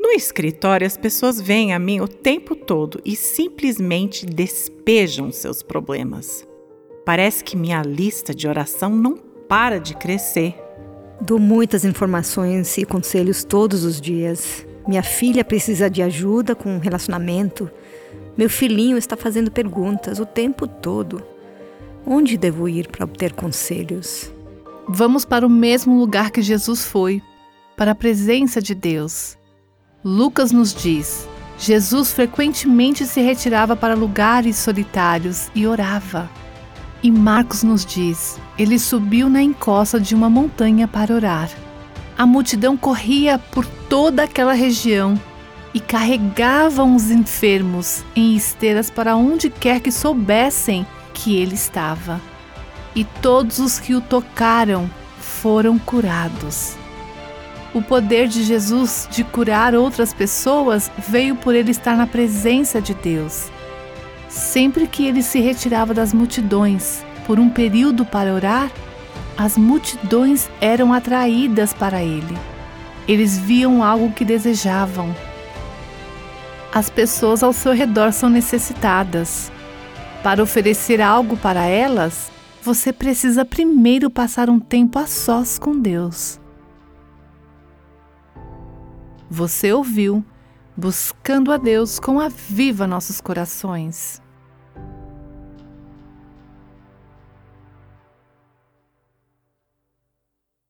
No escritório, as pessoas vêm a mim o tempo todo e simplesmente despejam seus problemas. Parece que minha lista de oração não para de crescer. Dou muitas informações e conselhos todos os dias. Minha filha precisa de ajuda com relacionamento. Meu filhinho está fazendo perguntas o tempo todo. Onde devo ir para obter conselhos? Vamos para o mesmo lugar que Jesus foi, para a presença de Deus. Lucas nos diz: Jesus frequentemente se retirava para lugares solitários e orava. E Marcos nos diz: ele subiu na encosta de uma montanha para orar. A multidão corria por toda aquela região e carregavam os enfermos em esteiras para onde quer que soubessem que ele estava. E todos os que o tocaram foram curados. O poder de Jesus de curar outras pessoas veio por ele estar na presença de Deus. Sempre que ele se retirava das multidões por um período para orar, as multidões eram atraídas para ele. Eles viam algo que desejavam. As pessoas ao seu redor são necessitadas. Para oferecer algo para elas, você precisa primeiro passar um tempo a sós com Deus. Você ouviu Buscando a Deus com Aviva Nossos Corações.